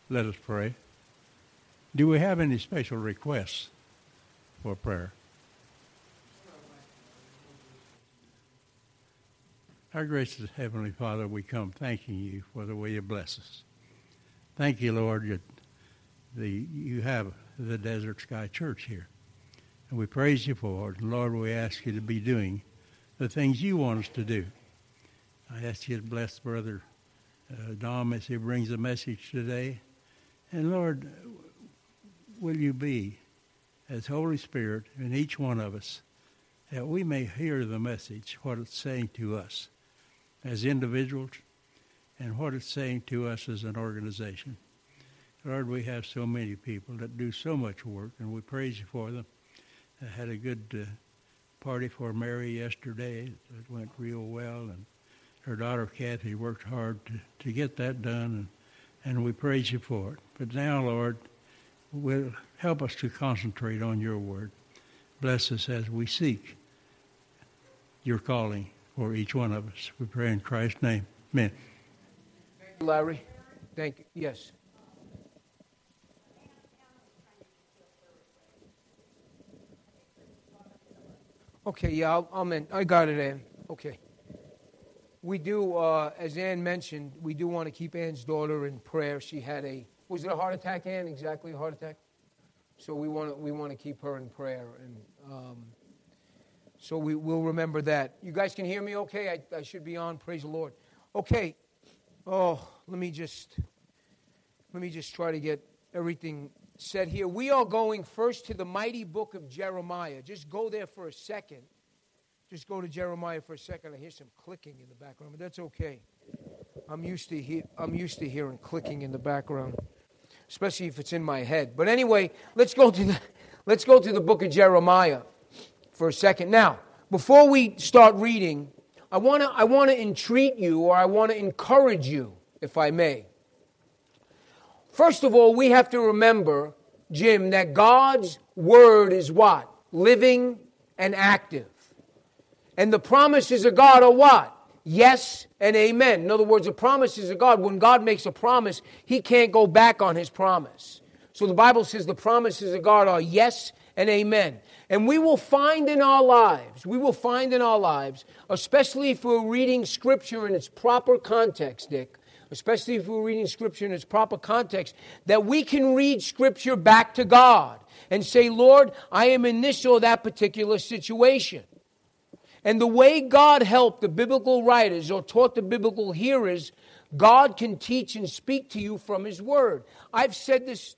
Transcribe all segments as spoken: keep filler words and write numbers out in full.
let us pray. Do we have any special requests for prayer? Our gracious Heavenly Father, we come thanking you for the way you bless us. Thank you, Lord, that the, you have the Desert Sky Church here. And we praise you for it. And Lord, we ask you to be doing the things you want us to do. I ask you to bless Brother uh, Dom as he brings a message today. And Lord, will you be as Holy Spirit in each one of us, that we may hear the message, what it's saying to us as individuals, and what it's saying to us as an organization. Lord, we have so many people that do so much work, and we praise you for them. I had a good uh, party for Mary yesterday. It went real well, and her daughter Kathy worked hard to, to get that done, and, and we praise you for it. But now, Lord, will help us to concentrate on your word. Bless us as we seek your calling for each one of us. We pray in Christ's name. Amen. Thank you, Larry. Thank you. Yes. Okay, yeah, I'll, I'll in. I got it, Ann. Okay. We do, uh, as Ann mentioned, we do want to keep Ann's daughter in prayer. She had a, was it a heart attack, Ann? Exactly, a heart attack? So we want to, we want to keep her in prayer. And um, so we will remember that. You guys can hear me okay? I, I should be on. Praise the Lord. Okay. Oh, let me just, let me just try to get everything said here. We are going first to the mighty book of Jeremiah. Just go there for a second. Just go to Jeremiah for a second. I hear some clicking in the background, but that's okay. I'm used to he- I'm used to hearing clicking in the background, especially if it's in my head. But anyway, let's go to the let's go to the book of Jeremiah for a second. Now, before we start reading, I want to I want to entreat you, or I want to encourage you, if I may. First of all, we have to remember, Jim, that God's word is what? Living and active. And the promises of God are what? Yes and amen. In other words, the promises of God, when God makes a promise, he can't go back on his promise. So the Bible says the promises of God are yes and amen. And we will find in our lives, we will find in our lives, especially if we're reading Scripture in its proper context, Dick, especially if we're reading Scripture in its proper context, that we can read Scripture back to God and say, Lord, I am in this or that particular situation. And the way God helped the biblical writers or taught the biblical hearers, God can teach and speak to you from his word. I've said this,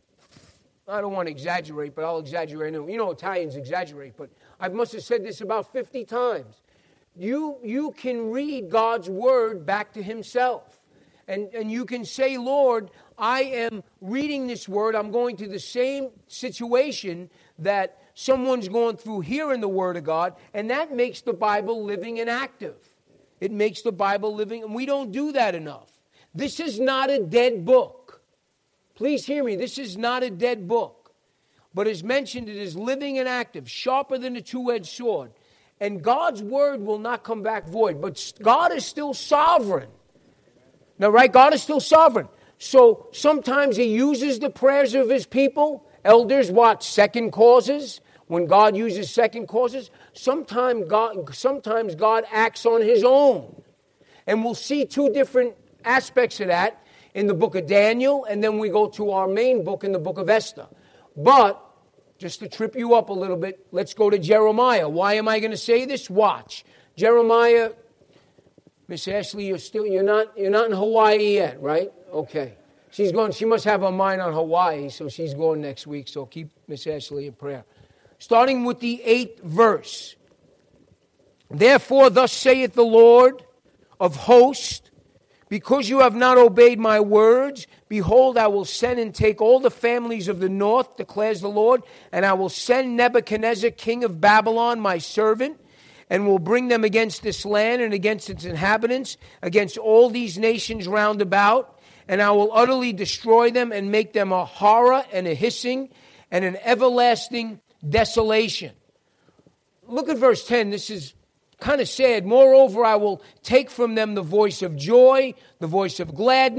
I don't want to exaggerate, but I'll exaggerate. You know Italians exaggerate, but I must have said this about fifty times. You, you can read God's word back to himself. And, and you can say, Lord, I am reading this word. I'm going to the same situation that someone's going through here in the Word of God, and that makes the Bible living and active. It makes the Bible living, and we don't do that enough. This is not a dead book. Please hear me. This is not a dead book. But as mentioned, it is living and active, sharper than a two-edged sword. And God's Word will not come back void. But God is still sovereign. Now, right? God is still sovereign. So sometimes he uses the prayers of his people. Elders, what? Second causes. When God uses second causes, sometimes God, sometimes God acts on his own. And we'll see two different aspects of that in the book of Daniel, and then we go to our main book in the book of Esther. But, just to trip you up a little bit, let's go to Jeremiah. Why am I going to say this? Watch. Jeremiah, Miss Ashley, you're still, you're not, you're not in Hawaii yet, right? Okay. She's going, she must have her mind on Hawaii, so she's going next week, so keep Miss Ashley in prayer. Starting with the eighth verse. Therefore, thus saith the Lord of hosts, because you have not obeyed my words, behold, I will send and take all the families of the north, declares the Lord, and I will send Nebuchadnezzar, king of Babylon, my servant, and will bring them against this land and against its inhabitants, against all these nations round about, and I will utterly destroy them and make them a horror and a hissing and an everlasting desolation. Look at verse ten. This is kind of sad. Moreover, I will take from them the voice of joy, the voice of gladness,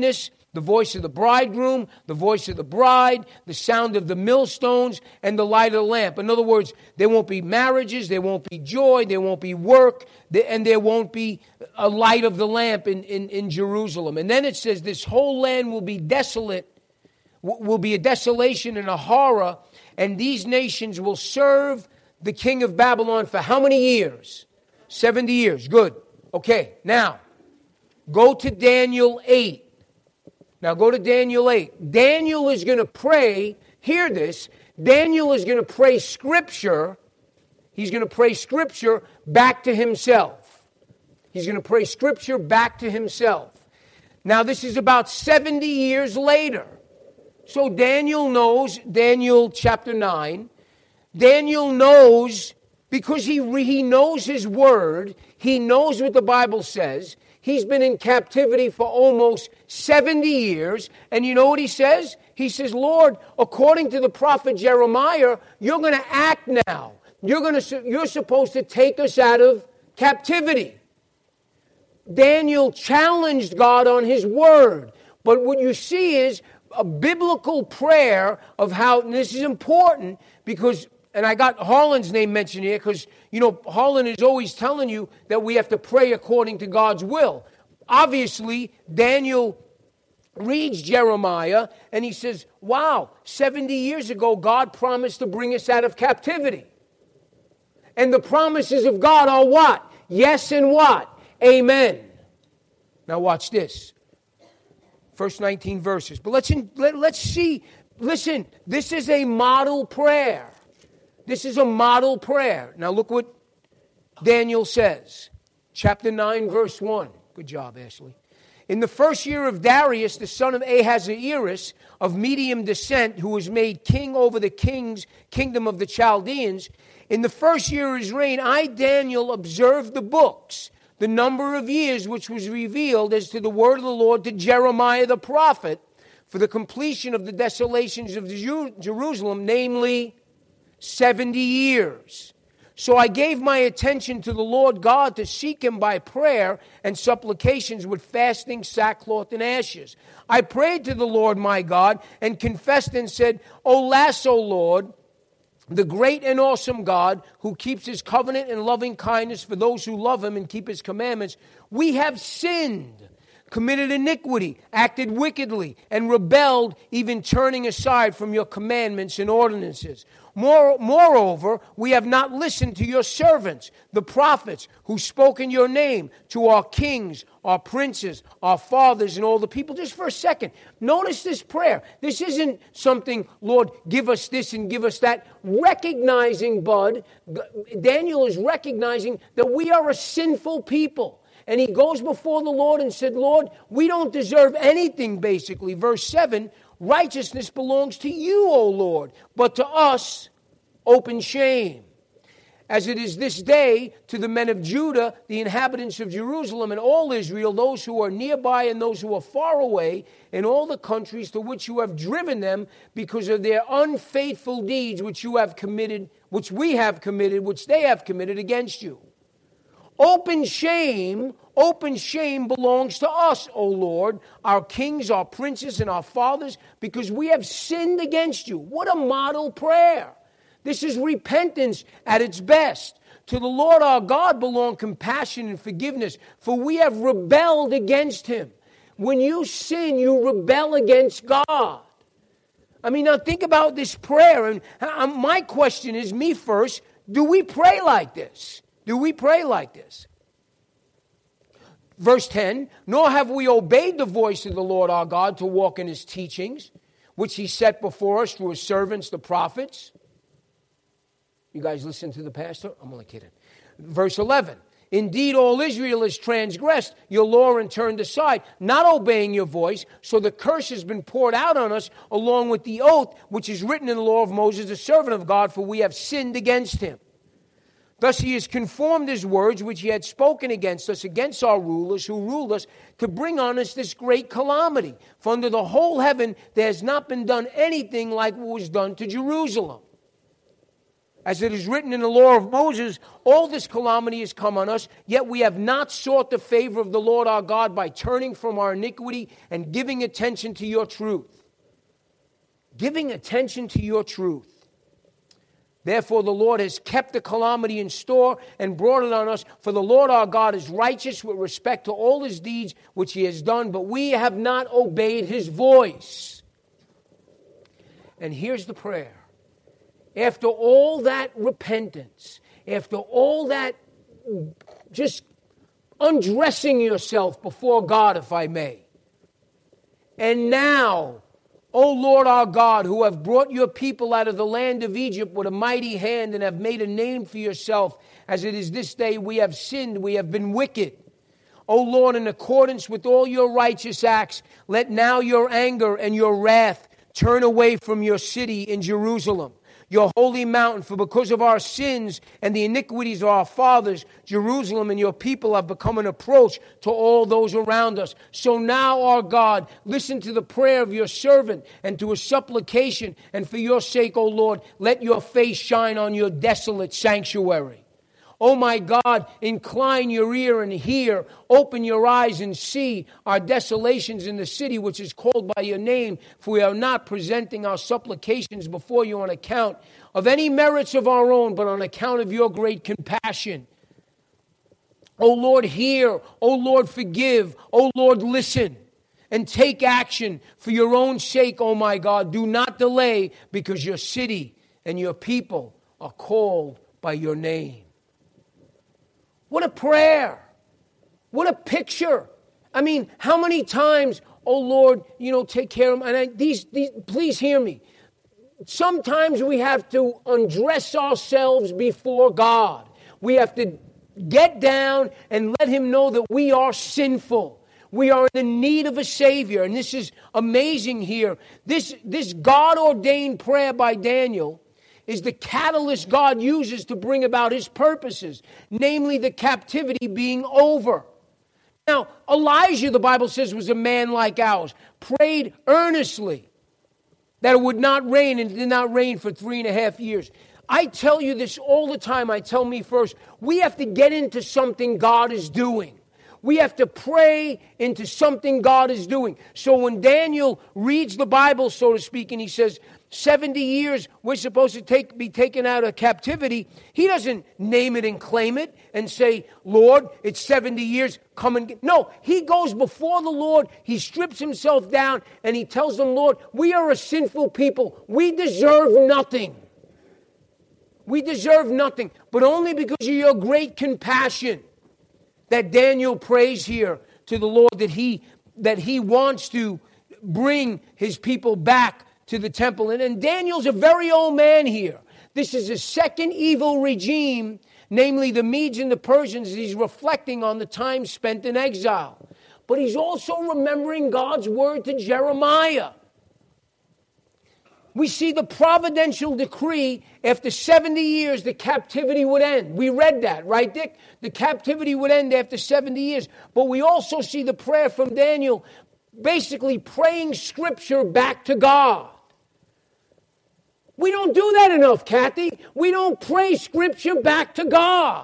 the voice of the bridegroom, the voice of the bride, the sound of the millstones, and the light of the lamp. In other words, there won't be marriages, there won't be joy, there won't be work, and there won't be a light of the lamp in, in, in Jerusalem. And then it says this whole land will be desolate, will be a desolation and a horror, and these nations will serve the king of Babylon for how many years? seventy years. Good. Okay, now, go to Daniel eight. Now go to Daniel eight. Daniel is going to pray, hear this, Daniel is going to pray scripture, he's going to pray scripture back to himself. He's going to pray scripture back to himself. Now this is about seventy years later. So Daniel knows, Daniel chapter nine, Daniel knows, because he, he knows his word, he knows what the Bible says. He's been in captivity for almost seventy years. And you know what he says? He says, Lord, according to the prophet Jeremiah, you're going to act now. You're going to, you're supposed to take us out of captivity. Daniel challenged God on his word. But what you see is a biblical prayer of how, and this is important because, and I got Harlan's name mentioned here because, you know, Harlan is always telling you that we have to pray according to God's will. Obviously, Daniel reads Jeremiah and he says, wow, seventy years ago, God promised to bring us out of captivity. And the promises of God are what? Yes and what? Amen. Now watch this. First nineteen verses. But let's, let, let's see. Listen, this is a model prayer. This is a model prayer. Now look what Daniel says. Chapter nine, verse one. Good job, Ashley. In the first year of Darius, the son of Ahasuerus, of Medium descent, who was made king over the king's kingdom of the Chaldeans, in the first year of his reign, I, Daniel, observed the books, the number of years which was revealed as to the word of the Lord to Jeremiah the prophet, for the completion of the desolations of Jerusalem, namely seventy years. So I gave my attention to the Lord God to seek him by prayer and supplications with fasting, sackcloth, and ashes. I prayed to the Lord my God and confessed and said, Alas, O Lord, the great and awesome God who keeps his covenant and loving kindness for those who love him and keep his commandments, we have sinned, committed iniquity, acted wickedly, and rebelled, even turning aside from your commandments and ordinances. More, moreover, we have not listened to your servants, the prophets, who spoke in your name, to our kings, our princes, our fathers, and all the people. Just for a second, notice this prayer. This isn't something, Lord, give us this and give us that. Recognizing, Bud, Daniel is recognizing that we are a sinful people. And he goes before the Lord and said, Lord, we don't deserve anything, basically. Verse seven, righteousness belongs to you, O Lord, but to us, open shame. As it is this day to the men of Judah, the inhabitants of Jerusalem, and all Israel, those who are nearby and those who are far away, in all the countries to which you have driven them because of their unfaithful deeds which you have committed, which we have committed, which they have committed against you. Open shame, open shame belongs to us, O Lord, our kings, our princes, and our fathers, because we have sinned against you. What a model prayer. This is repentance at its best. To the Lord our God belong compassion and forgiveness, for we have rebelled against him. When you sin, you rebel against God. I mean, now think about this prayer. And my question is, me first, do we pray like this? Do we pray like this? Verse ten, nor have we obeyed the voice of the Lord our God to walk in his teachings, which he set before us through his servants, the prophets. You guys listen to the pastor? I'm only kidding. Verse eleven, indeed all Israel has transgressed your law and turned aside, not obeying your voice, so the curse has been poured out on us along with the oath which is written in the law of Moses, the servant of God, for we have sinned against him. Thus he has conformed his words which he had spoken against us, against our rulers who ruled us, to bring on us this great calamity. For under the whole heaven there has not been done anything like what was done to Jerusalem. As it is written in the law of Moses, all this calamity has come on us, yet we have not sought the favor of the Lord our God by turning from our iniquity and giving attention to your truth. Giving attention to your truth. Therefore the Lord has kept the calamity in store and brought it on us. For the Lord our God is righteous with respect to all his deeds which he has done, but we have not obeyed his voice. And here's the prayer. After all that repentance, after all that just undressing yourself before God, if I may, and now, O Lord our God, who have brought your people out of the land of Egypt with a mighty hand and have made a name for yourself, as it is this day, we have sinned, we have been wicked. O Lord, in accordance with all your righteous acts, let now your anger and your wrath turn away from your city in Jerusalem, your holy mountain, for because of our sins and the iniquities of our fathers, Jerusalem and your people have become an approach to all those around us. So now, our God, listen to the prayer of your servant and to his supplication, and for your sake, O Lord, let your face shine on your desolate sanctuary. Oh my God, incline your ear and hear. Open your eyes and see our desolations in the city which is called by your name. For we are not presenting our supplications before you on account of any merits of our own, but on account of your great compassion. Oh Lord, hear. Oh Lord, forgive. Oh Lord, listen. And take action for your own sake, oh my God. Do not delay, because your city and your people are called by your name. What a prayer. What a picture. I mean, how many times, oh Lord, you know, take care of them. And I, these, these, please hear me. Sometimes we have to undress ourselves before God. We have to get down and let him know that we are sinful. We are in the need of a Savior. And this is amazing here. This, this God-ordained prayer by Daniel is the catalyst God uses to bring about his purposes, namely the captivity being over. Now, Elijah, the Bible says, was a man like ours, prayed earnestly that it would not rain, and it did not rain for three and a half years. I tell you this all the time. I tell me first, we have to get into something God is doing. We have to pray into something God is doing. So when Daniel reads the Bible, so to speak, and he says, seventy years we're supposed to take, be taken out of captivity, he doesn't name it and claim it and say, Lord, it's seventy years, come and get. No, he goes before the Lord, he strips himself down, and he tells them, Lord, we are a sinful people. We deserve nothing. We deserve nothing, but only because of your great compassion that Daniel prays here to the Lord, that he, that he wants to bring his people back to the temple. And, and Daniel's a very old man here. This is a second evil regime, namely the Medes and the Persians. He's reflecting on the time spent in exile. But he's also remembering God's word to Jeremiah. We see the providential decree after seventy years the captivity would end. We read that, right, Dick? The captivity would end after seventy years. But we also see the prayer from Daniel basically praying scripture back to God. We don't do that enough, Kathy. We don't pray scripture back to God.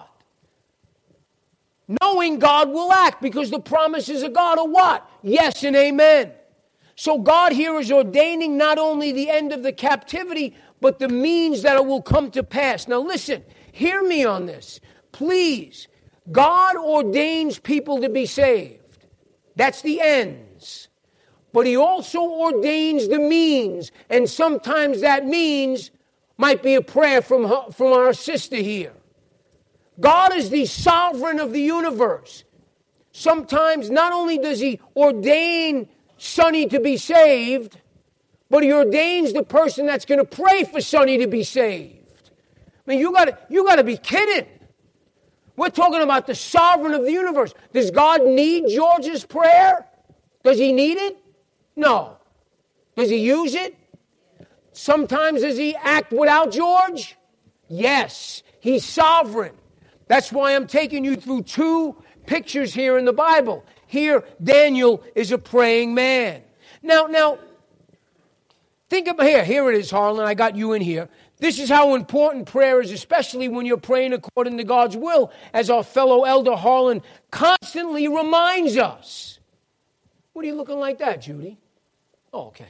Knowing God will act, because the promises of God are what? Yes and amen. So God here is ordaining not only the end of the captivity, but the means that it will come to pass. Now listen, hear me on this. Please, God ordains people to be saved. That's the ends. But he also ordains the means. And sometimes that means might be a prayer from, her, from our sister here. God is the sovereign of the universe. Sometimes not only does he ordain Sonny to be saved, but he ordains the person that's going to pray for Sonny to be saved. I mean, you got you got to be kidding. We're talking about the sovereign of the universe. Does God need George's prayer? Does he need it? No. Does he use it? Sometimes does he act without George? Yes. He's sovereign. That's why I'm taking you through two pictures here in the Bible. Here, Daniel is a praying man. Now, now, Think about here. Here it is, Harlan. I got you in here. This is how important prayer is, especially when you're praying according to God's will, as our fellow elder Harlan constantly reminds us. What are you looking like that, Judy? Oh, okay.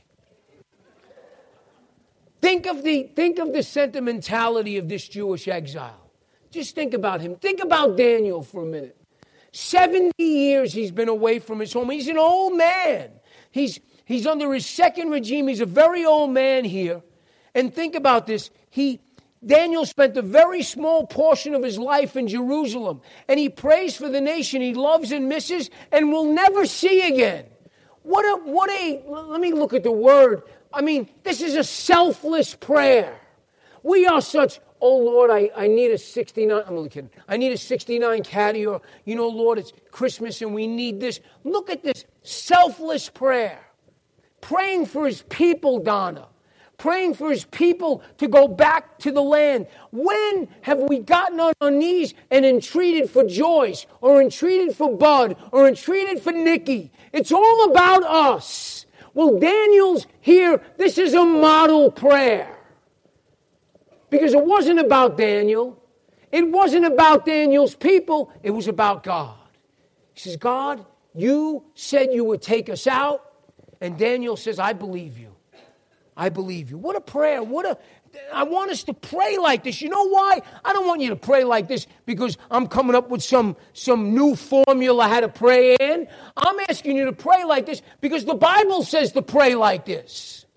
Think of the, think of the sentimentality of this Jewish exile. Just think about him. Think about Daniel for a minute. seventy years he's been away from his home. He's an old man. He's, he's under his second regime. He's a very old man here. And think about this. He, Daniel spent a very small portion of his life in Jerusalem. And he prays for the nation he loves and misses and will never see again. What a, what a, let me look at the word. I mean, this is a selfless prayer. We are such, oh, Lord, I, I need a sixty-nine, I'm only kidding. I need a sixty-nine caddy, or, you know, Lord, it's Christmas and we need this. Look at this selfless prayer. Praying for his people, Donna. Praying for his people to go back to the land. When have we gotten on our knees and entreated for Joyce, or entreated for Bud, or entreated for Nikki? It's all about us. Well, Daniel's here. This is a model prayer. Because it wasn't about Daniel. It wasn't about Daniel's people. It was about God. He says, God, you said you would take us out. And Daniel says, I believe you. I believe you. What a prayer. What a, I want us to pray like this. You know why? I don't want you to pray like this because I'm coming up with some, some new formula how to pray in. I'm asking you to pray like this because the Bible says to pray like this.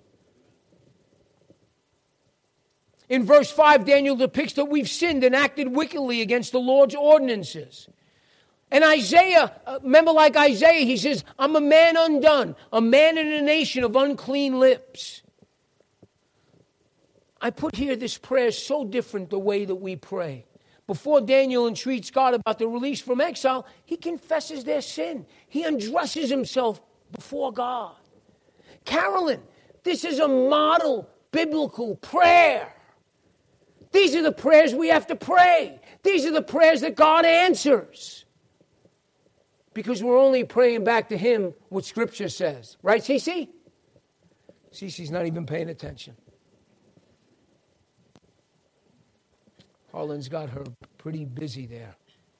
In verse five, Daniel depicts that we've sinned and acted wickedly against the Lord's ordinances. And Isaiah, remember like Isaiah, he says, I'm a man undone, a man in a nation of unclean lips. I put here this prayer is so different the way that we pray. Before Daniel entreats God about the release from exile, he confesses their sin. He undresses himself before God. Carolyn, this is a model biblical prayer. These are the prayers we have to pray. These are the prayers that God answers. Because we're only praying back to him what Scripture says. Right, Cece? Cece's not even paying attention. Harlan's got her pretty busy there.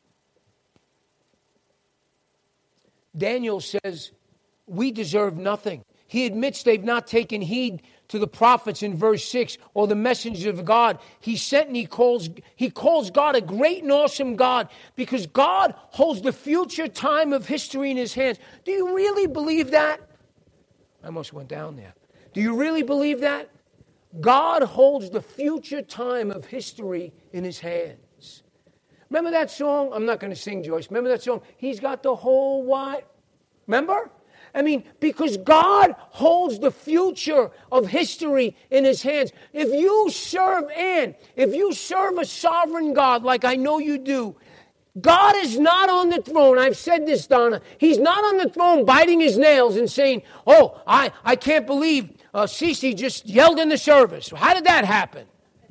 Daniel says, we deserve nothing. He admits they've not taken heed to the prophets in verse six or the messengers of God. He sent and he calls, he calls God a great and awesome God because God holds the future time of history in his hands. Do you really believe that? I almost went down there. Do you really believe that? God holds the future time of history in his hands. Remember that song? I'm not going to sing, Joyce. Remember that song? He's got the whole what? Remember? I mean, because God holds the future of history in his hands. If you serve in, if you serve a sovereign God like I know you do, God is not on the throne. I've said this, Donna. He's not on the throne biting his nails and saying, oh, I, I can't believe uh, Cece just yelled in the service. How did that happen?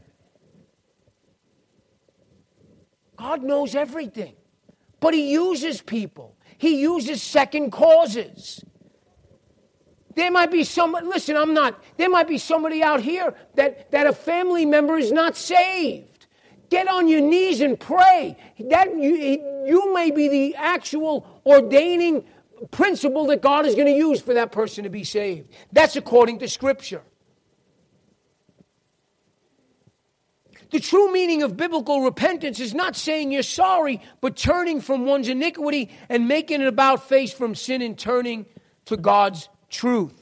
God knows everything. But he uses people. He uses second causes. There might be someone, listen, I'm not, there might be somebody out here that, that a family member is not saved. Get on your knees and pray. That you, you may be the actual ordaining principle that God is going to use for that person to be saved. That's according to Scripture. The true meaning of biblical repentance is not saying you're sorry, but turning from one's iniquity and making an about face from sin and turning to God's truth.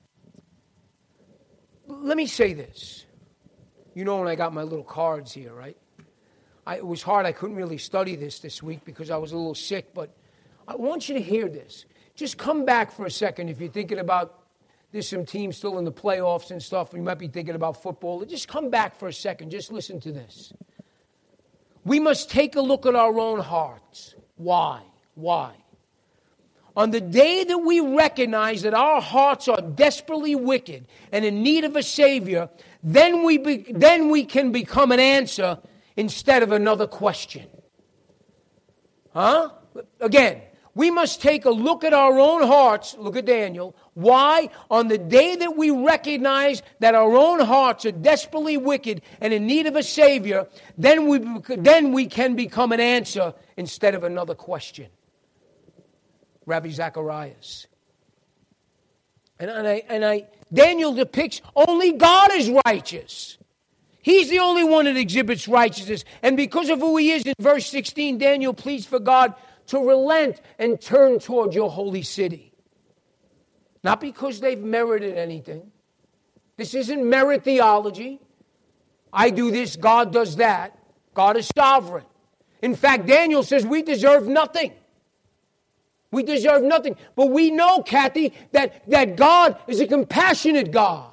Let me say this. You know when I got my little cards here, right? I, it was hard. I couldn't really study this this week because I was a little sick, but I want you to hear this. Just come back for a second if you're thinking about there's some teams still in the playoffs and stuff. You might be thinking about football. Just come back for a second. Just listen to this. We must take a look at our own hearts. Why? Why? On the day that we recognize that our hearts are desperately wicked and in need of a Savior, then we be, then we can become an answer instead of another question. Huh? Again, We must take a look at our own hearts. Look at Daniel. Why? On the day that we recognize that our own hearts are desperately wicked and in need of a Savior, then we, then we can become an answer instead of another question. Rabbi Zacharias. And, and, I, and I, Daniel depicts only God is righteous. He's the only one that exhibits righteousness. And because of who he is, in verse sixteen, Daniel pleads for God to relent and turn toward your holy city. Not because they've merited anything. This isn't merit theology. I do this, God does that. God is sovereign. In fact, Daniel says we deserve nothing. We deserve nothing. But we know, Kathy, that, that God is a compassionate God.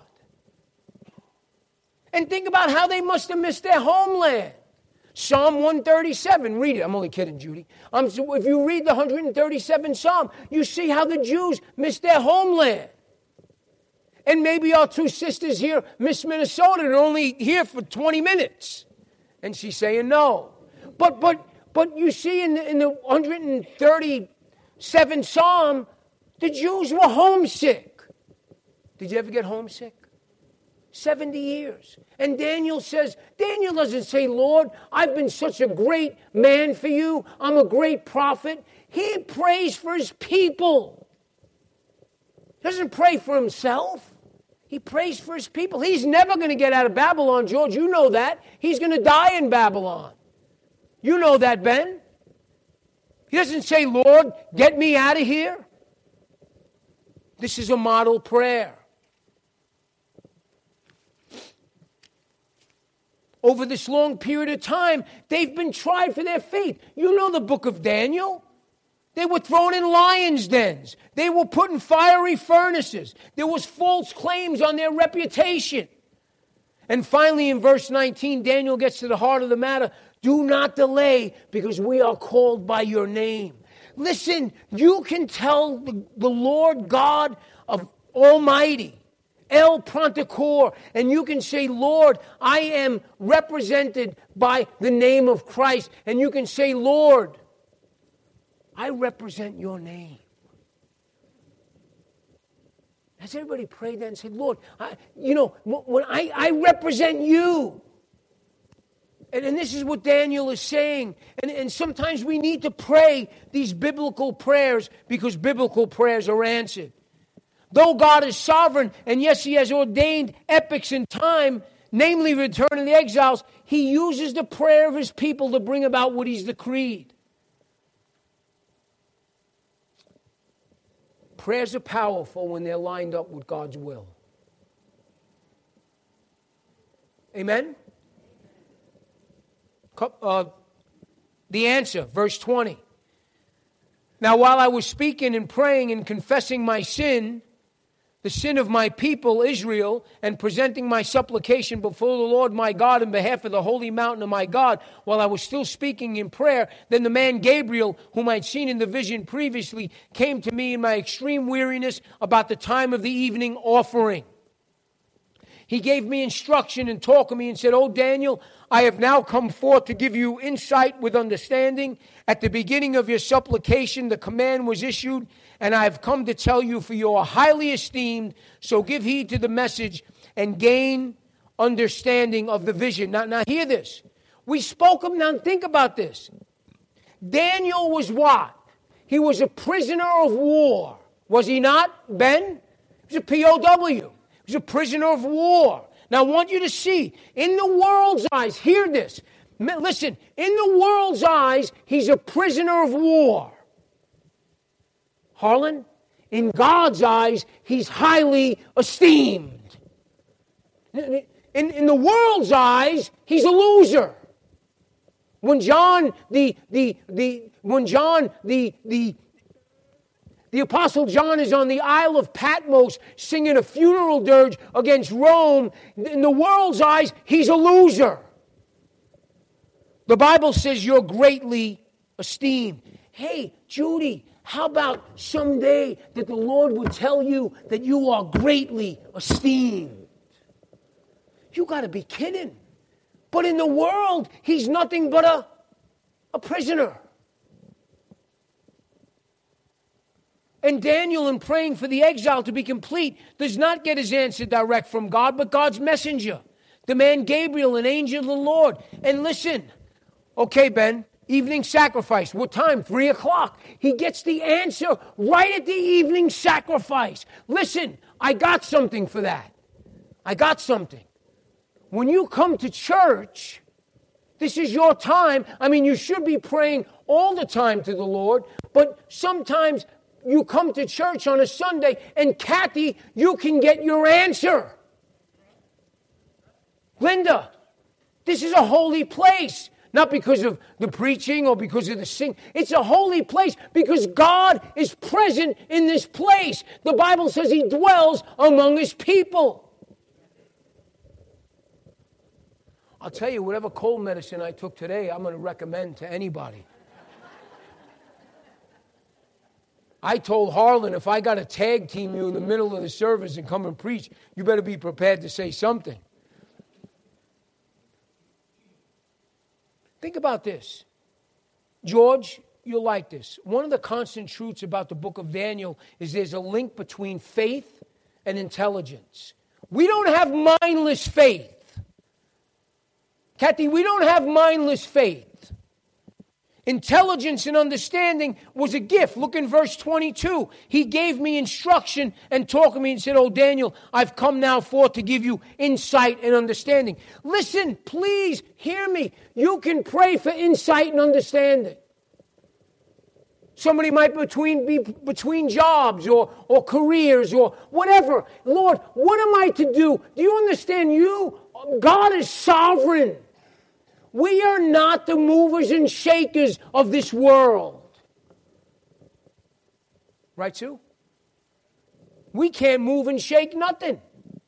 And think about how they must have missed their homeland. Psalm one thirty-seven, read it. I'm only kidding, Judy. Um, so if you read the one hundred thirty-seventh Psalm, you see how the Jews missed their homeland. And maybe our two sisters here miss Minnesota and are only here for twenty minutes. And she's saying no. But but but you see in the, in the one hundred thirty-seventh Psalm, the Jews were homesick. Did you ever get homesick? seventy years. And Daniel says, Daniel doesn't say, Lord, I've been such a great man for you. I'm a great prophet. He prays for his people. He doesn't pray for himself. He prays for his people. He's never going to get out of Babylon, George. You know that. He's going to die in Babylon. You know that, Ben. He doesn't say, Lord, get me out of here. This is a model prayer. Over this long period of time, they've been tried for their faith. You know the book of Daniel. They were thrown in lions' dens. They were put in fiery furnaces. There was false claims on their reputation. And finally, in verse nineteen, Daniel gets to the heart of the matter. Do not delay, because we are called by your name. Listen, you can tell the, the Lord God of Almighty, El Pronticor, and you can say, Lord, I am represented by the name of Christ. And you can say, Lord, I represent your name. Has everybody prayed that and said, Lord, I, you know, when I, I represent you. And, and this is what Daniel is saying. And, and sometimes we need to pray these biblical prayers because biblical prayers are answered. Though God is sovereign, and yes, he has ordained epochs in time, namely return of the exiles, he uses the prayer of his people to bring about what he's decreed. Prayers are powerful when they're lined up with God's will. Amen? Uh, the answer, verse twenty. Now, while I was speaking and praying and confessing my sin, the sin of my people, Israel, and presenting my supplication before the Lord my God in behalf of the holy mountain of my God, while I was still speaking in prayer, then the man Gabriel, whom I'd seen in the vision previously, came to me in my extreme weariness about the time of the evening offering. He gave me instruction and talked to me and said, O Daniel, I have now come forth to give you insight with understanding. At the beginning of your supplication, the command was issued, and I have come to tell you, for you are highly esteemed, so give heed to the message and gain understanding of the vision. Now, now hear this. We spoke of, now think about this. Daniel was what? He was a prisoner of war. Was he not, Ben? He was a P O W. He was a prisoner of war. Now, I want you to see, in the world's eyes, hear this. Listen, in the world's eyes, he's a prisoner of war. Harlan, in God's eyes, he's highly esteemed. In, in the world's eyes, he's a loser. When John, the, the, the, when John, the, the, The Apostle John is on the Isle of Patmos singing a funeral dirge against Rome. In the world's eyes, he's a loser. The Bible says you're greatly esteemed. Hey, Judy, how about someday that the Lord would tell you that you are greatly esteemed? You got to be kidding. But in the world, he's nothing but a, a prisoner. And Daniel, in praying for the exile to be complete, does not get his answer direct from God, but God's messenger, the man Gabriel, an angel of the Lord. And listen, okay, Ben, evening sacrifice. What time? Three o'clock. He gets the answer right at the evening sacrifice. Listen, I got something for that. I got something. When you come to church, this is your time. I mean, you should be praying all the time to the Lord, but sometimes you come to church on a Sunday, and Kathy, you can get your answer. Linda, this is a holy place. Not because of the preaching or because of the sing. It's a holy place because God is present in this place. The Bible says He dwells among His people. I'll tell you, whatever cold medicine I took today, I'm going to recommend to anybody. I told Harlan, if I got to tag team you in the middle of the service and come and preach, you better be prepared to say something. Think about this. George, you'll like this. One of the constant truths about the book of Daniel is there's a link between faith and intelligence. We don't have mindless faith. Kathy, we don't have mindless faith. Intelligence and understanding was a gift. Look in verse twenty-two. He gave me instruction and talked to me and said, "Oh, Daniel, I've come now forth to give you insight and understanding." Listen, please hear me. You can pray for insight and understanding. Somebody might between, be between jobs or, or careers or whatever. Lord, what am I to do? Do you understand? You, God is sovereign. We are not the movers and shakers of this world. Right, Sue? We can't move and shake nothing.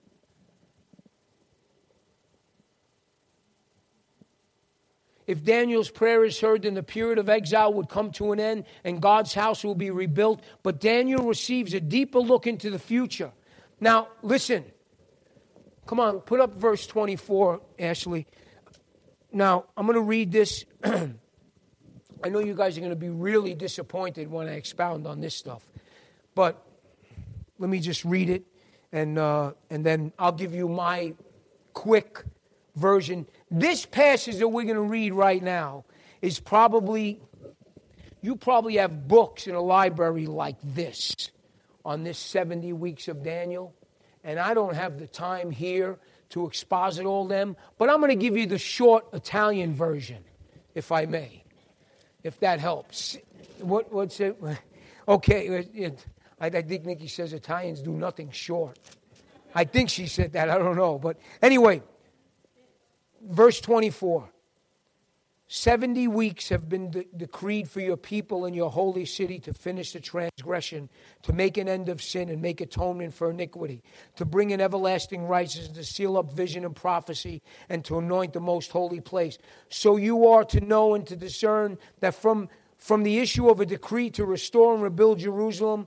If Daniel's prayer is heard, then the period of exile would come to an end and God's house will be rebuilt. But Daniel receives a deeper look into the future. Now, listen. Come on, put up verse twenty-four, Ashley. Now, I'm going to read this. I know you guys are going to be really disappointed when I expound on this stuff. But let me just read it, and uh, and then I'll give you my quick version. This passage that we're going to read right now is probably, you probably have books in a library like this on this seventy weeks of Daniel. And I don't have the time here to exposit all them, but I'm going to give you the short Italian version, if I may, if that helps. What, what's it? Okay, it, it, I, I think Nikki says Italians do nothing short. I think she said that, I don't know. But anyway, verse twenty-four. Seventy weeks have been de- decreed for your people and your holy city to finish the transgression, to make an end of sin and make atonement for iniquity, to bring in everlasting righteousness, to seal up vision and prophecy, and to anoint the most holy place. So you are to know and to discern that from, from the issue of a decree to restore and rebuild Jerusalem,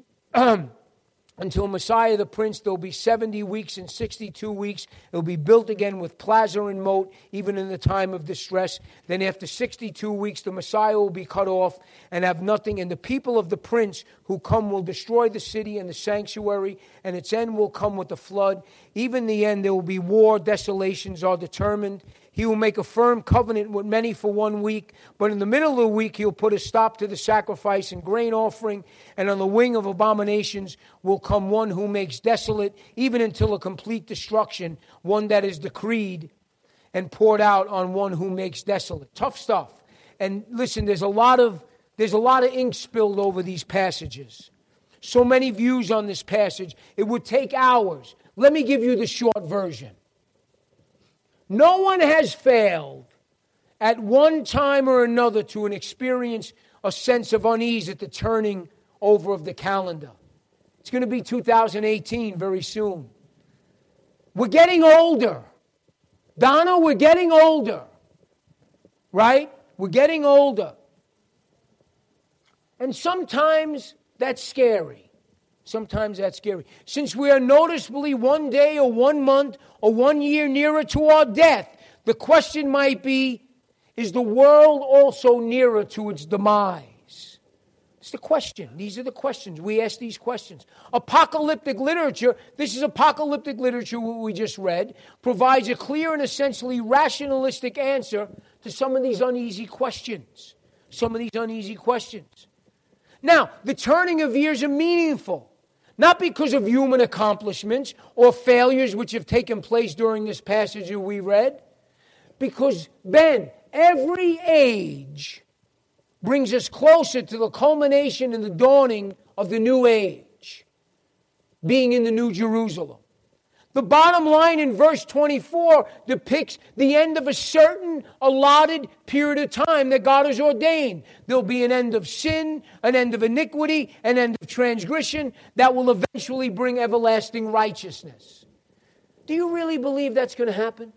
until Messiah the Prince, there will be seventy weeks and sixty-two weeks. It will be built again with plaza and moat, even in the time of distress. Then after sixty-two weeks, the Messiah will be cut off and have nothing. And the people of the Prince who come will destroy the city and the sanctuary, and its end will come with the flood. Even the end, there will be war. Desolations are determined. He will make a firm covenant with many for one week, but in the middle of the week he'll put a stop to the sacrifice and grain offering, and on the wing of abominations will come one who makes desolate, even until a complete destruction, one that is decreed and poured out on one who makes desolate. Tough stuff. And listen, there's a lot of there's a lot of ink spilled over these passages. So many views on this passage, it would take hours. Let me give you the short version. No one has failed at one time or another to experience a sense of unease at the turning over of the calendar. It's going to be two thousand eighteen very soon. We're getting older. Donna, we're getting older. Right? We're getting older. And sometimes that's scary. Sometimes that's scary. Since we are noticeably one day or one month or one year nearer to our death, the question might be, is the world also nearer to its demise? It's the question. These are the questions. We ask these questions. Apocalyptic literature, this is apocalyptic literature what we just read, provides a clear and essentially rationalistic answer to some of these uneasy questions. Some of these uneasy questions. Now, the turning of years are meaningful, not because of human accomplishments or failures which have taken place during this passage that we read, because, Ben, every age brings us closer to the culmination and the dawning of the new age, being in the New Jerusalem. The bottom line in verse twenty-four depicts the end of a certain allotted period of time that God has ordained. There'll be an end of sin, an end of iniquity, an end of transgression that will eventually bring everlasting righteousness. Do you really believe that's going to happen?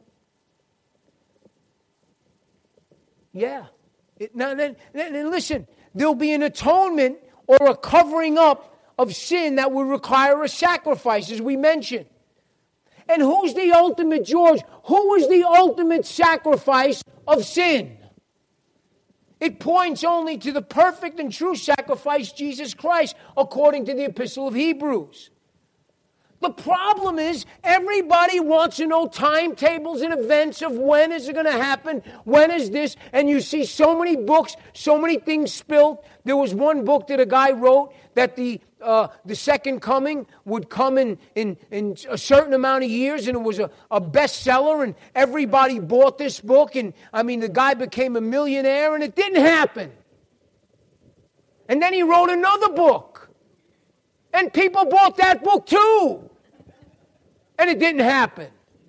Yeah. It, now, then, then listen, there'll be an atonement or a covering up of sin that will require a sacrifice, as we mentioned. And who's the ultimate, George? Who is the ultimate sacrifice of sin? It points only to the perfect and true sacrifice, Jesus Christ, according to the Epistle of Hebrews. The problem is everybody wants to know timetables and events of when is it going to happen, when is this, and you see so many books, so many things spilled. There was one book that a guy wrote that the uh, the second coming would come in, in, in a certain amount of years, and it was a, a bestseller, and everybody bought this book, and I mean the guy became a millionaire, and it didn't happen. And then he wrote another book, and people bought that book too. And it didn't happen.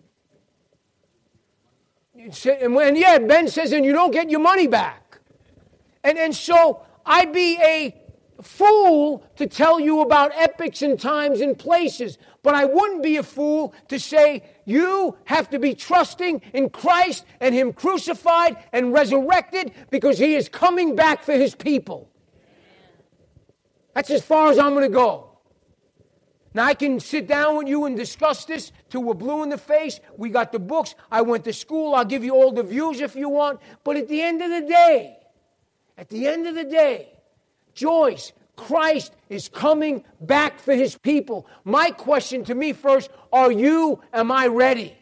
And when, yeah, Ben says, and you don't get your money back. And, and so I'd be a fool to tell you about epochs and times and places. But I wouldn't be a fool to say you have to be trusting in Christ and Him crucified and resurrected because He is coming back for His people. That's as far as I'm going to go. Now, I can sit down with you and discuss this till we're blue in the face. We got the books. I went to school. I'll give you all the views if you want. But at the end of the day, at the end of the day, Joyce, Christ is coming back for His people. My question to me first, are you, am I ready?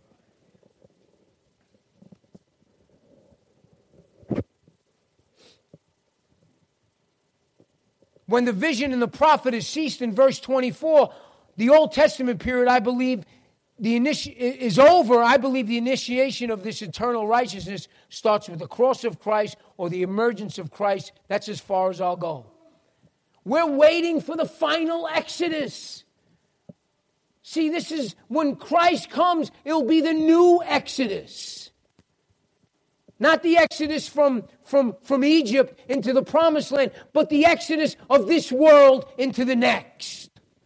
When the vision and the prophet is ceased in verse twenty-four, the Old Testament period, I believe, the initi- is over. I believe the initiation of this eternal righteousness starts with the cross of Christ or the emergence of Christ. That's as far as I'll go. We're waiting for the final Exodus. See, this is when Christ comes, it'll be the new Exodus. Not the exodus from, from, from Egypt into the promised land, but the exodus of this world into the next.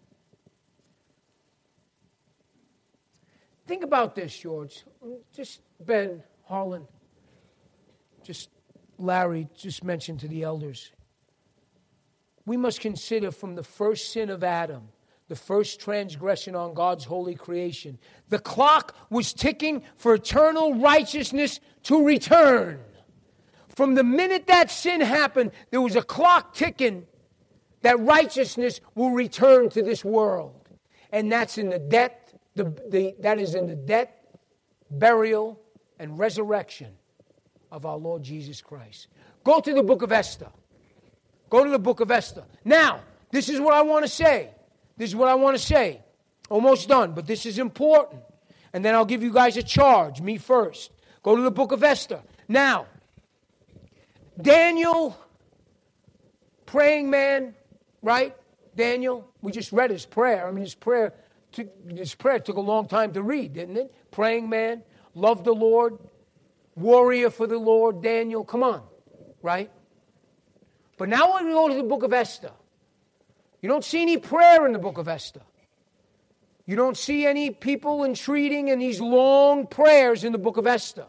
Think about this, George. Just Ben, Harlan, just Larry just mentioned to the elders. We must consider from the first sin of Adam, the first transgression on God's holy creation, the clock was ticking for eternal righteousness to return. From the minute that sin happened, there was a clock ticking that righteousness will return to this world. And that's in the death, the, the, that is in the death, burial, and resurrection of our Lord Jesus Christ. Go to the book of Esther. Go to the book of Esther. Now, this is what I want to say. This is what I want to say. Almost done, but this is important. And then I'll give you guys a charge, me first. Go to the book of Esther. Now, Daniel, praying man, right? Daniel, we just read his prayer. I mean, his prayer, took, his prayer took a long time to read, didn't it? Praying man, loved the Lord, warrior for the Lord, Daniel. Come on, right? But now when we go to the book of Esther, you don't see any prayer in the book of Esther. You don't see any people entreating in these long prayers in the book of Esther.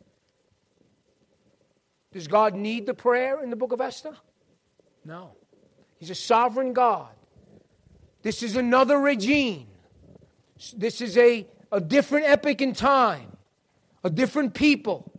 Does God need the prayer in the book of Esther? No. He's a sovereign God. This is another regime. This is a, a different epoch in time. A different people.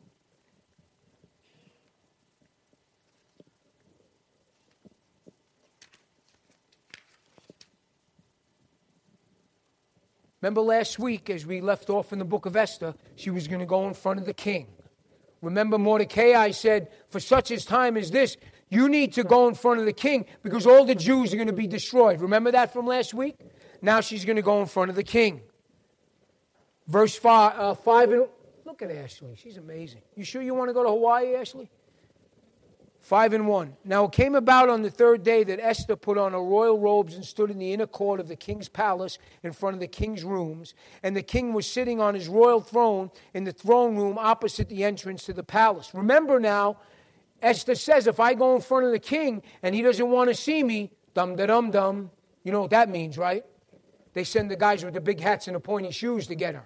Remember last week as we left off in the book of Esther, she was going to go in front of the king. Remember Mordecai said, for such a time as this, you need to go in front of the king because all the Jews are going to be destroyed. Remember that from last week? Now she's going to go in front of the king. Verse five, uh, five and... Look at Ashley. She's amazing. You sure you want to go to Hawaii, Ashley? Five and one. Now it came about on the third day that Esther put on her royal robes and stood in the inner court of the king's palace in front of the king's rooms. And the king was sitting on his royal throne in the throne room opposite the entrance to the palace. Remember now, Esther says, if I go in front of the king and he doesn't want to see me, dum-da-dum-dum. You know what that means, right? They send the guys with the big hats and the pointy shoes to get her.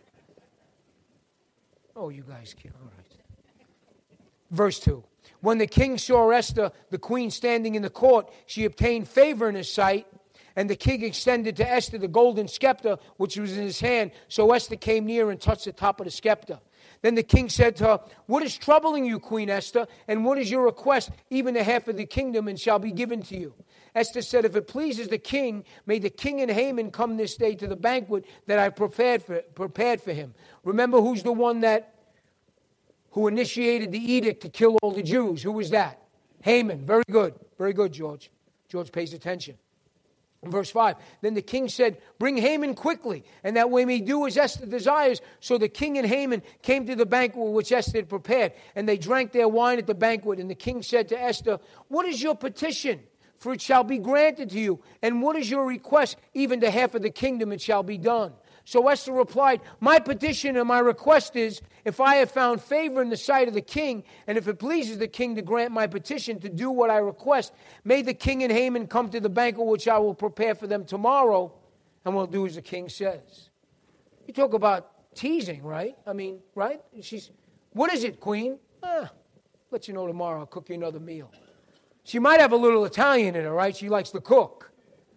Oh, you guys can't. All right. Verse two. When the king saw Esther, the queen, standing in the court, she obtained favor in his sight. And the king extended to Esther the golden scepter which was in his hand. So Esther came near and touched the top of the scepter. Then the king said to her, what is troubling you, Queen Esther? And what is your request? Even the half of the kingdom, and shall be given to you. Esther said, if it pleases the king, may the king and Haman come this day to the banquet that I prepared for, prepared for him. Remember who's the one that who initiated the edict to kill all the Jews? Who was that? Haman. Very good. Very good, George. George pays attention. In verse five, then the king said, bring Haman quickly, and that we may do as Esther desires. So the king and Haman came to the banquet which Esther had prepared, and they drank their wine at the banquet. And the king said to Esther, what is your petition? For it shall be granted to you. And what is your request? Even to half of the kingdom it shall be done. So Esther replied, my petition and my request is, if I have found favor in the sight of the king, and if it pleases the king to grant my petition to do what I request, may the king and Haman come to the banquet which I will prepare for them tomorrow, and we'll do as the king says. You talk about teasing, right? I mean, right? She's, what is it, queen? Ah, let you know tomorrow. I'll cook you another meal. She might have a little Italian in her, right? She likes to cook.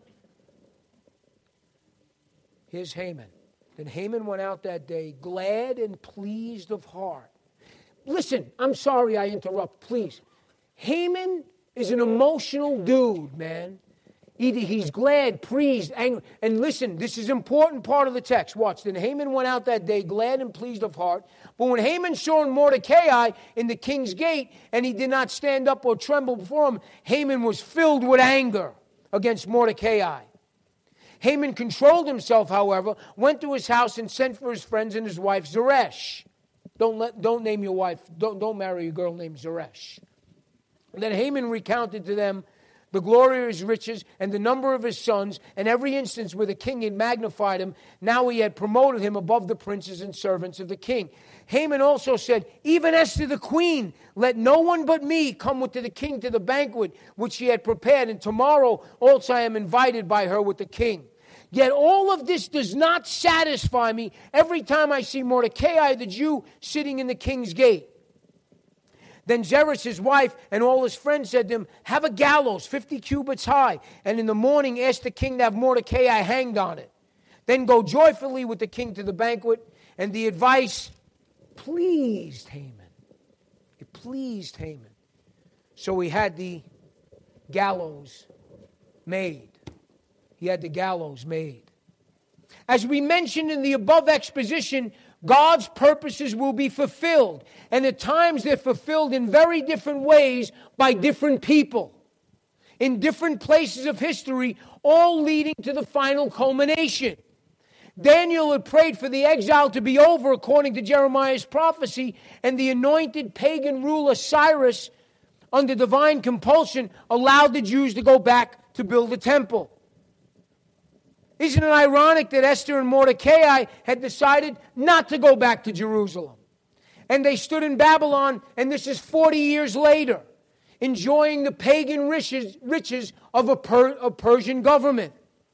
Here's Haman. Then Haman went out that day glad and pleased of heart. Listen, I'm sorry I interrupt, please. Haman is an emotional dude, man. Either he's glad, pleased, angry. And listen, this is an important part of the text. Watch. Then Haman went out that day glad and pleased of heart. But when Haman saw Mordecai in the king's gate, and he did not stand up or tremble before him, Haman was filled with anger against Mordecai. Haman controlled himself, however, went to his house and sent for his friends and his wife Zeresh. Don't let, don't name your wife, don't, don't marry a girl named Zeresh. And then Haman recounted to them the glory of his riches and the number of his sons, and every instance where the king had magnified him. Now he had promoted him above the princes and servants of the king. Haman also said, even Esther the queen, let no one but me come with to the king to the banquet which she had prepared, and tomorrow also I am invited by her with the king. Yet all of this does not satisfy me every time I see Mordecai the Jew sitting in the king's gate. Then Zeresh, his wife, and all his friends said to him, have a gallows fifty cubits high, and in the morning ask the king to have Mordecai hanged on it. Then go joyfully with the king to the banquet. And the advice pleased Haman. It pleased Haman. So he had the gallows made. He had the gallows made. As we mentioned in the above exposition, God's purposes will be fulfilled. And at times they're fulfilled in very different ways by different people. In different places of history, all leading to the final culmination. Daniel had prayed for the exile to be over according to Jeremiah's prophecy, and the anointed pagan ruler Cyrus, under divine compulsion, allowed the Jews to go back to build the temple. Isn't it ironic that Esther and Mordecai had decided not to go back to Jerusalem? And they stood in Babylon, and this is forty years later, enjoying the pagan riches, riches of a, per, a Persian government.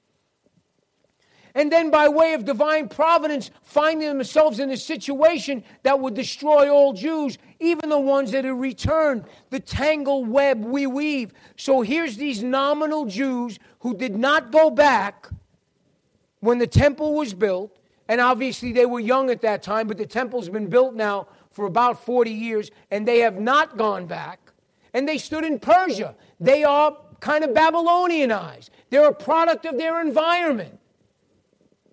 And then by way of divine providence, finding themselves in a situation that would destroy all Jews, even the ones that had returned. The tangled web we weave. So here's these nominal Jews who did not go back when the temple was built, and obviously they were young at that time, but the temple's been built now for about forty years, and they have not gone back. And they stood in Persia. They are kind of Babylonianized. They're a product of their environment.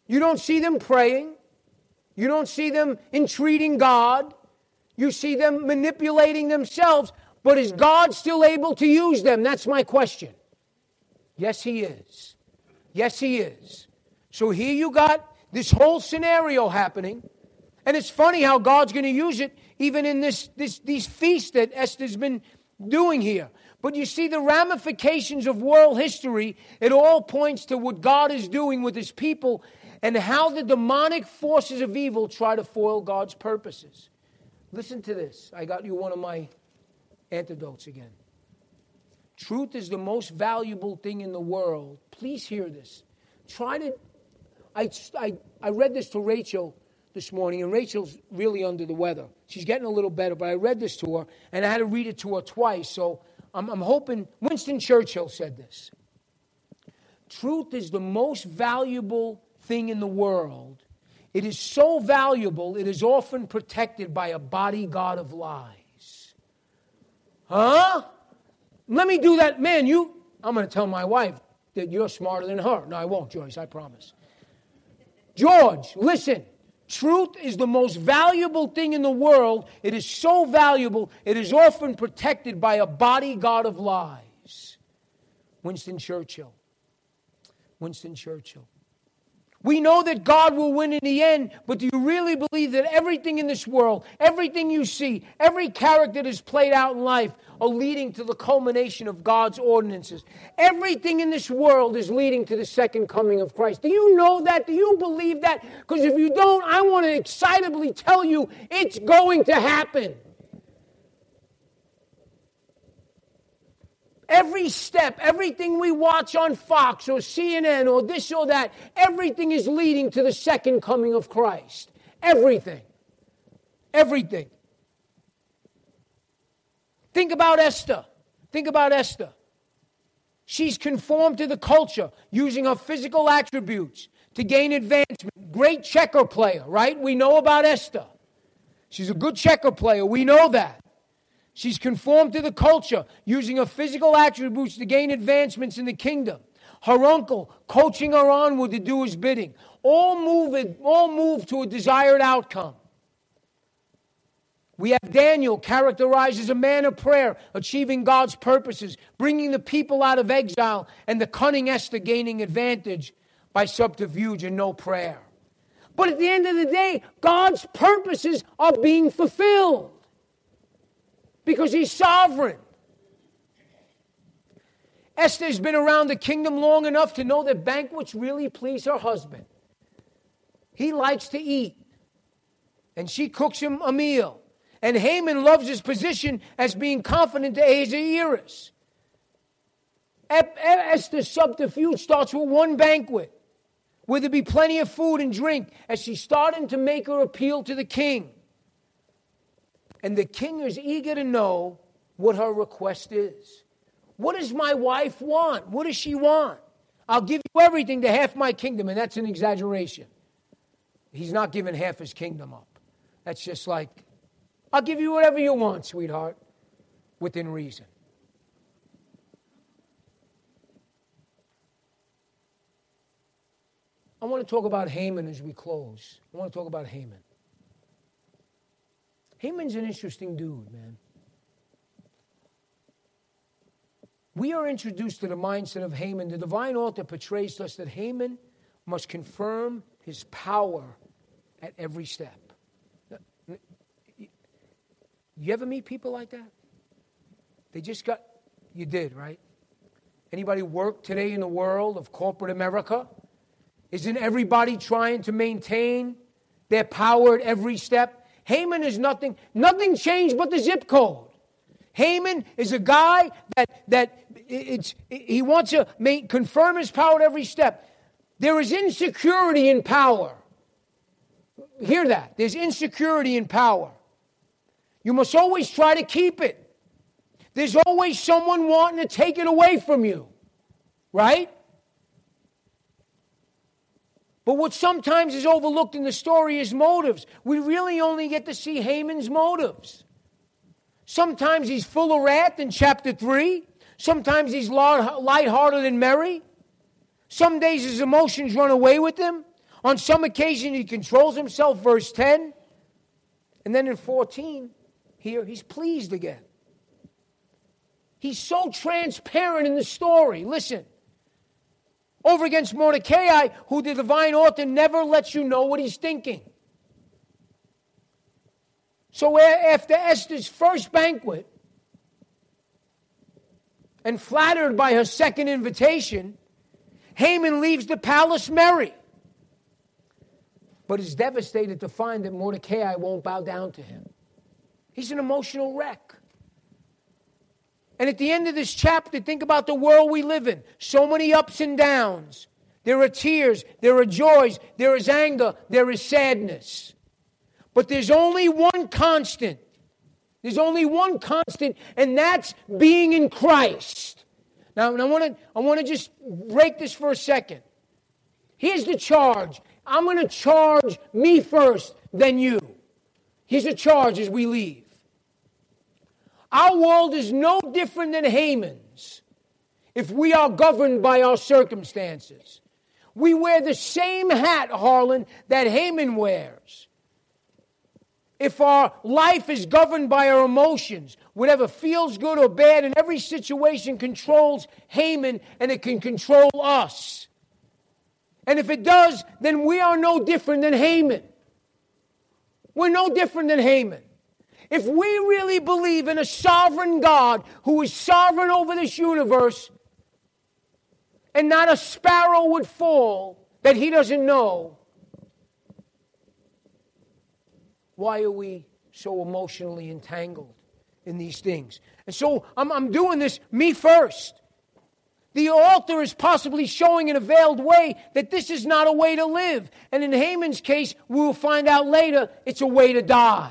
You don't see them praying. You don't see them entreating God. You see them manipulating themselves. But is God still able to use them? That's my question. Yes, He is. Yes, He is. So here you got this whole scenario happening. And it's funny how God's going to use it even in this, this these feasts that Esther's been doing here. But you see the ramifications of world history. It all points to what God is doing with His people and how the demonic forces of evil try to foil God's purposes. Listen to this. I got you one of my antidotes again. Truth is the most valuable thing in the world. Please hear this. Try to... I, I, I read this to Rachel this morning, and Rachel's really under the weather. She's getting a little better, but I read this to her, and I had to read it to her twice, so I'm, I'm hoping... Winston Churchill said this. Truth is the most valuable thing in the world. It is so valuable, it is often protected by a bodyguard of lies. Huh? Let me do that. Man, you... I'm going to tell my wife that you're smarter than her. No, I won't, Joyce, I promise. George, listen. Truth is the most valuable thing in the world. It is so valuable, it is often protected by a bodyguard of lies. Winston Churchill. Winston Churchill. We know that God will win in the end, but do you really believe that everything in this world, everything you see, every character that is played out in life are leading to the culmination of God's ordinances? Everything in this world is leading to the second coming of Christ. Do you know that? Do you believe that? Because if you don't, I want to excitably tell you it's going to happen. Every step, everything we watch on Fox or C N N or this or that, everything is leading to the second coming of Christ. Everything. Everything. Think about Esther. Think about Esther. She's conformed to the culture, using her physical attributes to gain advancement. Great checker player, right? We know about Esther. She's a good checker player. We know that. She's conformed to the culture, using her physical attributes to gain advancements in the kingdom. Her uncle coaching her onward to do his bidding. All move, all move to a desired outcome. We have Daniel, characterized as a man of prayer, achieving God's purposes, bringing the people out of exile, and the cunning Esther gaining advantage by subterfuge and no prayer. But at the end of the day, God's purposes are being fulfilled. Because He's sovereign. Esther's been around the kingdom long enough to know that banquets really please her husband. He likes to eat. And she cooks him a meal. And Haman loves his position as being confident to Ahasuerus. Esther's subterfuge starts with one banquet, where there be plenty of food and drink, as she's starting to make her appeal to the king. And the king is eager to know what her request is. What does my wife want? What does she want? I'll give you everything to half my kingdom, and that's an exaggeration. He's not giving half his kingdom up. That's just like, I'll give you whatever you want, sweetheart, within reason. I want to talk about Haman as we close. I want to talk about Haman. Haman's an interesting dude, man. We are introduced to the mindset of Haman. The divine author portrays to us that Haman must confirm his power at every step. You ever meet people like that? They just got, you did, right? Anybody work today in the world of corporate America? Isn't everybody trying to maintain their power at every step? Haman is nothing, nothing changed but the zip code. Haman is a guy that, that it's, he wants to make, confirm his power at every step. There is insecurity in power. Hear that. There's insecurity in power. You must always try to keep it. There's always someone wanting to take it away from you. Right? But what sometimes is overlooked in the story is motives. We really only get to see Haman's motives. Sometimes he's full of wrath in chapter three. Sometimes he's lighthearted and merry. Some days his emotions run away with him. On some occasion, he controls himself, verse ten. And then in fourteen, here, he's pleased again. He's so transparent in the story. Listen. Over against Mordecai, who the divine author never lets you know what he's thinking. So after Esther's first banquet, and flattered by her second invitation, Haman leaves the palace merry, but is devastated to find that Mordecai won't bow down to him. He's an emotional wreck. And at the end of this chapter, think about the world we live in. So many ups and downs. There are tears, there are joys, there is anger, there is sadness. But there's only one constant. There's only one constant, and that's being in Christ. Now, I want to I want to just break this for a second. Here's the charge. I'm going to charge me first, then you. Here's a charge as we leave. Our world is no different than Haman's if we are governed by our circumstances. We wear the same hat, Harlan, that Haman wears. If our life is governed by our emotions, whatever feels good or bad in every situation controls Haman, and it can control us. And if it does, then we are no different than Haman. We're no different than Haman. If we really believe in a sovereign God who is sovereign over this universe, and not a sparrow would fall that he doesn't know, why are we so emotionally entangled in these things? And so I'm, I'm doing this, me first. The author is possibly showing in a veiled way that this is not a way to live. And in Haman's case, we will find out later, it's a way to die.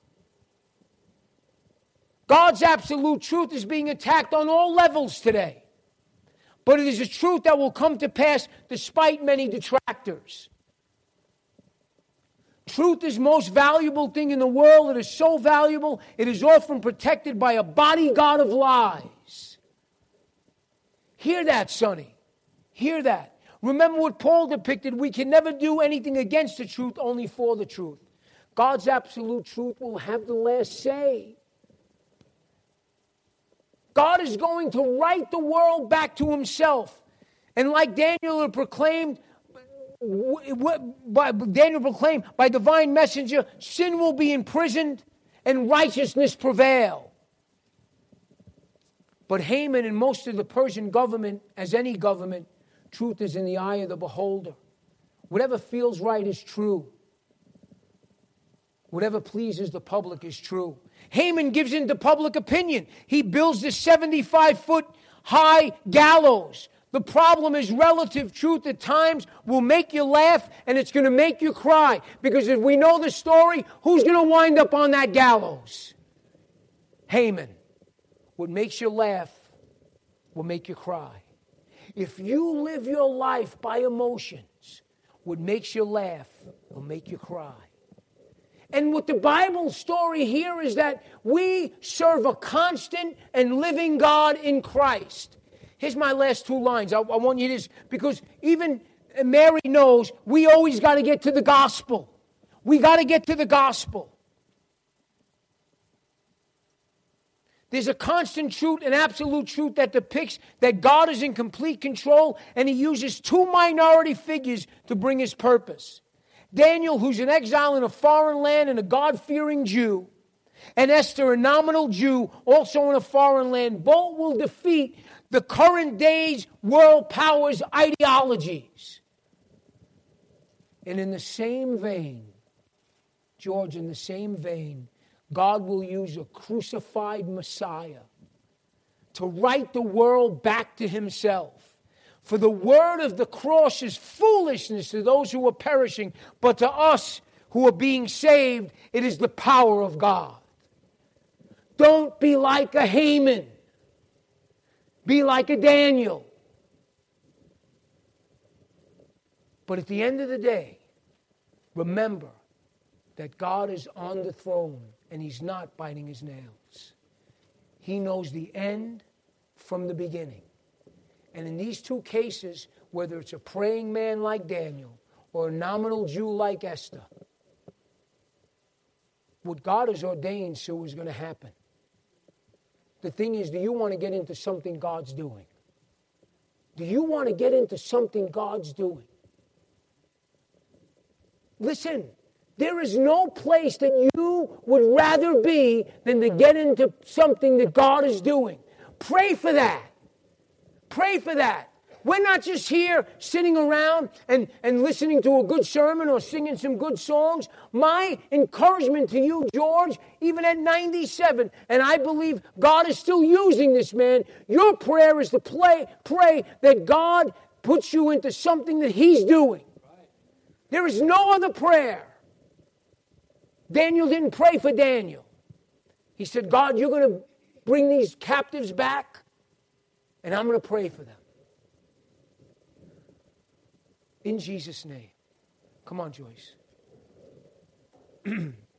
God's absolute truth is being attacked on all levels today. But it is a truth that will come to pass despite many detractors. Truth is the most valuable thing in the world. It is so valuable, it is often protected by a bodyguard of lies. Hear that, Sonny. Hear that. Remember what Paul depicted. We can never do anything against the truth, only for the truth. God's absolute truth will have the last say. God is going to right the world back to himself. And like Daniel proclaimed, by, Daniel proclaimed, by divine messenger, sin will be imprisoned and righteousness prevail. But Haman and most of the Persian government, as any government, truth is in the eye of the beholder. Whatever feels right is true. Whatever pleases the public is true. Haman gives in to public opinion. He builds this seventy-five foot high gallows. The problem is relative truth at times will make you laugh and it's going to make you cry. Because if we know the story, who's going to wind up on that gallows? Haman. What makes you laugh will make you cry. If you live your life by emotions, what makes you laugh will make you cry. And what the Bible story here is that we serve a constant and living God in Christ. Here's my last two lines. I, I want you to, because even Mary knows we always got to get to the gospel. We got to get to the gospel. There's a constant truth, an absolute truth that depicts that God is in complete control, and he uses two minority figures to bring his purpose. Daniel, who's an exile in a foreign land and a God-fearing Jew, and Esther, a nominal Jew, also in a foreign land, both will defeat the current day's world powers' ideologies. And in the same vein, George, in the same vein, God will use a crucified Messiah to right the world back to himself. For the word of the cross is foolishness to those who are perishing, but to us who are being saved, it is the power of God. Don't be like a Haman. Be like a Daniel. But at the end of the day, remember that God is on the throne and he's not biting his nails. He knows the end from the beginning. And in these two cases, whether it's a praying man like Daniel or a nominal Jew like Esther. What God has ordained so is going to happen. The thing is, do you want to get into something God's doing? Do you want to get into something God's doing? Listen, there is no place that you would rather be than to get into something that God is doing. Pray for that. Pray for that. We're not just here sitting around and, and listening to a good sermon or singing some good songs. My encouragement to you, George, even at ninety-seven, and I believe God is still using this man, your prayer is to play, pray that God puts you into something that He's doing. There is no other prayer. Daniel didn't pray for Daniel. He said, God, you're going to bring these captives back, and I'm going to pray for them. In Jesus' name. Come on, Joyce.